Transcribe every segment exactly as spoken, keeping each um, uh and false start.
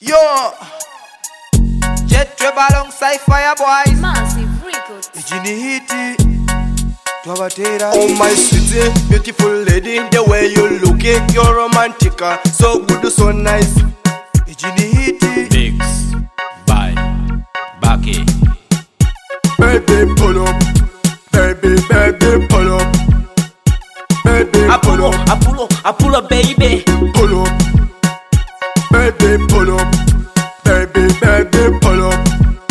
Yo, Jet Trevor alongside Fire Boys. Massive records. Ijini hiti Twabatera. Oh my sweetie, beautiful lady, the way you looking, you're romantic, so good, so nice. Ijini hiti Mix by Baki. Baby pull up, baby baby pull up, baby I pull pull up, up, I pull up, I pull up, baby. pull up, baby pull up, baby baby pull up,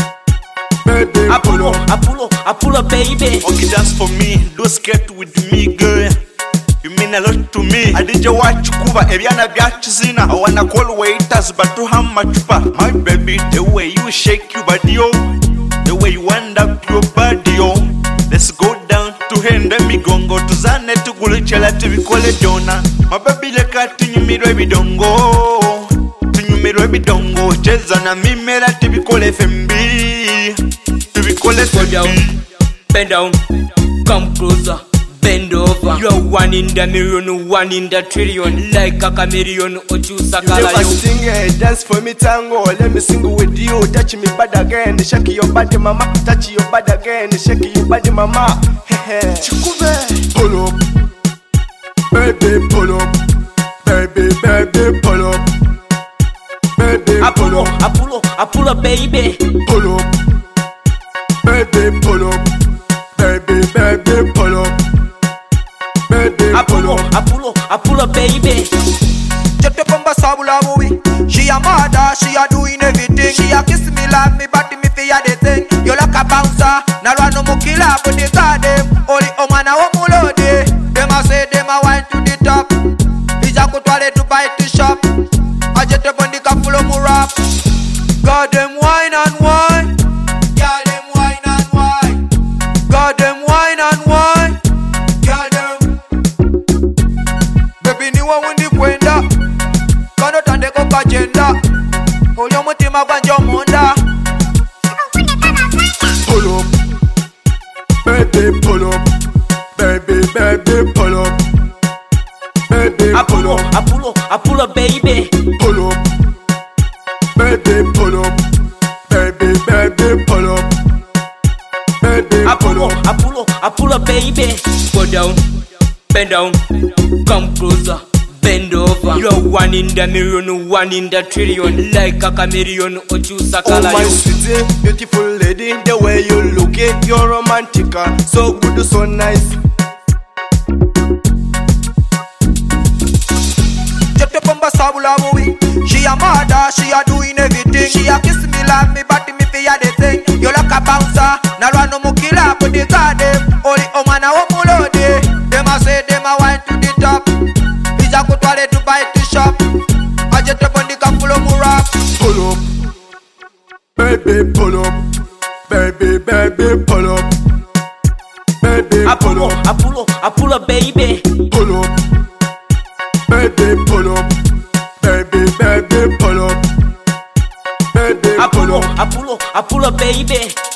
baby I pull pull up. up, I pull up, I pull up, baby. Okay, dance for me, do skate with me, girl. You mean a lot to me. I did your watch kuba, ebyana byachizina. I wanna call waiters, but to how much pa? My baby, the way you shake your body, oh, the way you wind up your body, oh. Let's go down to hende migongo, tuzane tugulichela tubikole dona. My baby leka tunyumirwe ebidongo, tunyumirwe ebidongo. Cheza na mimera tubikole F M B, tubikole Go down, F M B. bend down, come closer, bend over. You're one in the million, one in the trillion. Like a chameleon, Ojusa You never Kalayo. sing it, dance for me tango. Let me sing with you. Touch me bad again, shake your body, mama. Touch your body again, shake your body, mama. Chikube, pull up, baby, pull up, baby, baby, pull up, baby, I pull pull up, up, I pull up, I pull up, baby. pull up, baby, pull up, baby, baby, pull up, baby, I pull pull up, up. I pull up, I pull up, baby. Jet Pamba Sabula Bowie. She a mother, she a doing everything. She a kiss me, love me, but me fear the thing. You like a bouncer, now run no more killer, but they got them. Only omana omulode. Them a say them a wine to the top. Ija kutwale to buy the shop. I jet up on the cup full of more rap. Got them wine and wine. Got them wine and wine. Got them wine and wine. Got them. Baby ni wa wundi kwenda. Kano tande ko kagenda. Oyo mutima gwanje omunda. Pull up, baby, pull up, baby, baby, pull up, baby, I pull pull up, up, I pull up, I pull up, baby. pull up, baby, pull up, baby, baby, pull up, baby, I pull pull up. up, I pull up, I pull up, baby. Go down, bend down, come closer, bend over. You're one in the million, one in the trillion. Like a chameleon, Ojusa Oh my Kalayo. sweetie, beautiful lady, the way you looking, you're romantic, so good, so nice. Jet Pamba Sabula Bowie. She a mother, she a doing everything. She a kiss me, love me, but me fear the thing. You like a bouncer, now run no more killer, but they got them. Only omana omulode. Them a say them a wine to the top. Ija kutwale to buy the shop. I jet up on the cup full of more rap. Pull up, baby, pull up, baby, baby, pull up, baby, I pull pull up, up, I pull up, I pull up, baby. pull up, baby, pull up, baby, baby, pull up, baby, I pull pull up. up, I pull up, I pull up, baby.